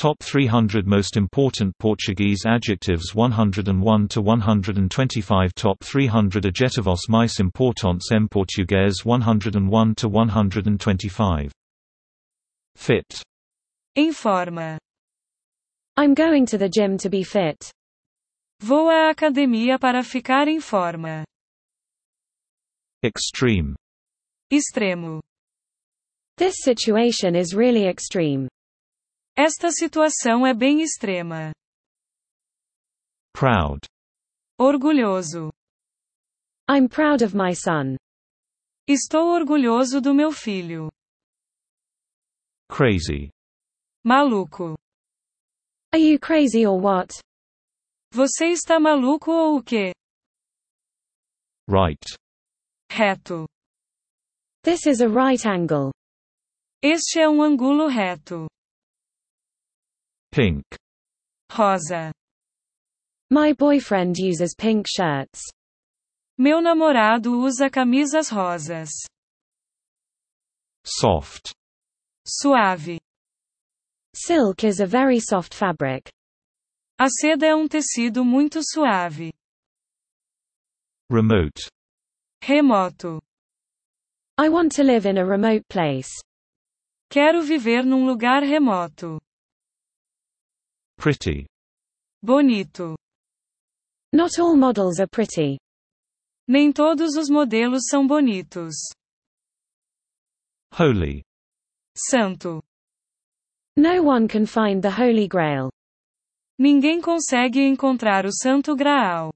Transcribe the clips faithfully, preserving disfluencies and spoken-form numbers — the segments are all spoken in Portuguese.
Top three hundred Most Important Portuguese Adjectives one hundred one to one hundred twenty-five. Top three hundred Adjetivos mais importantes em português one hundred one to one hundred twenty-five. Fit. Em forma. I'm going to the gym to be fit. Vou à academia para ficar em forma. Extreme. Extremo. This situation is really extreme. Esta situação é bem extrema. Proud. Orgulhoso. I'm proud of my son. Estou orgulhoso do meu filho. Crazy. Maluco. Are you crazy or what? Você está maluco ou o quê? Right. Reto. This is a right angle. Este é um ângulo reto. Pink. Rosa. My boyfriend uses pink shirts. Meu namorado usa camisas rosas. Soft. Suave. Silk is a very soft fabric. A seda é um tecido muito suave. Remote. Remoto. I want to live in a remote place. Quero viver num lugar remoto. Pretty. Bonito. Not all models are pretty. Nem todos os modelos são bonitos. Holy. Santo. No one can find the Holy Grail. Ninguém consegue encontrar o Santo Graal.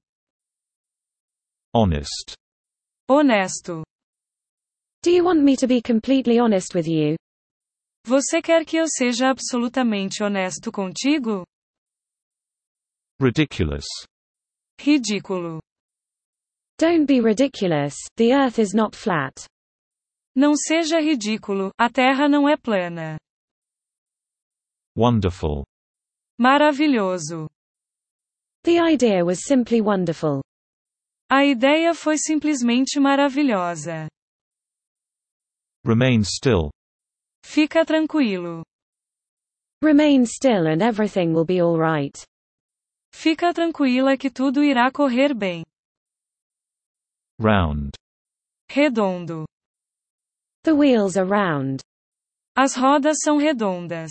Honest. Honesto. Do you want me to be completely honest with you? Você quer que eu seja absolutamente honesto contigo? Ridiculous. Ridículo. Don't be ridiculous, the earth is not flat. Não seja ridículo, a terra não é plana. Wonderful. Maravilhoso. The idea was simply wonderful. A ideia foi simplesmente maravilhosa. Remain still. Fica tranquilo. Remain still and everything will be all right. Fica tranquila que tudo irá correr bem. Round. Redondo. The wheels are round. As rodas são redondas.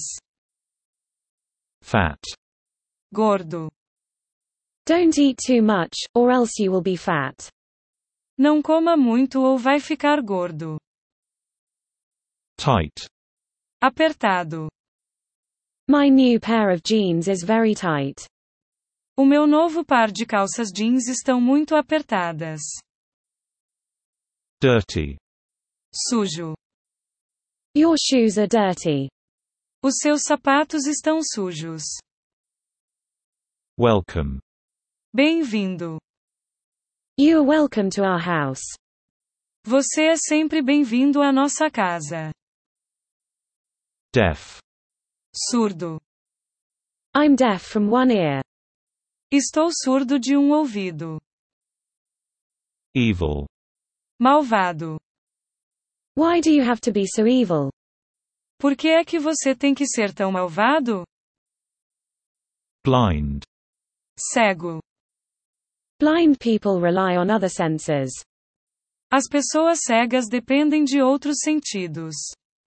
Fat. Gordo. Don't eat too much, or else you will be fat. Não coma muito ou vai ficar gordo. Tight. Apertado. My new pair of jeans is very tight. O meu novo par de calças jeans estão muito apertadas. Dirty. Sujo. Your shoes are dirty. Os seus sapatos estão sujos. Welcome. Bem-vindo. You are welcome to our house. Você é sempre bem-vindo à nossa casa. Deaf. Surdo. I'm deaf from one ear. Estou surdo de um ouvido. Evil. Malvado. Why do you have to be so evil? Por que é que você tem que ser tão malvado? Blind. Cego. Blind people rely on other senses. As pessoas cegas dependem de outros sentidos.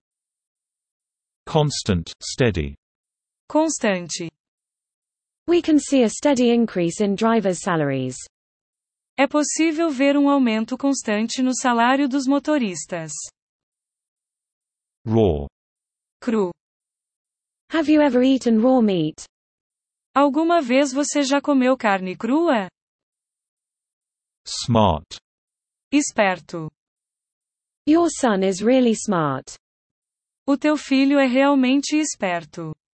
Constant, steady. Constante. We can see a steady increase in drivers' salaries. É possível ver um aumento constante no salário dos motoristas. Raw. Cru. Have you ever eaten raw meat? Alguma vez você já comeu carne crua? Smart. Esperto. Your son is really smart. O teu filho é realmente esperto.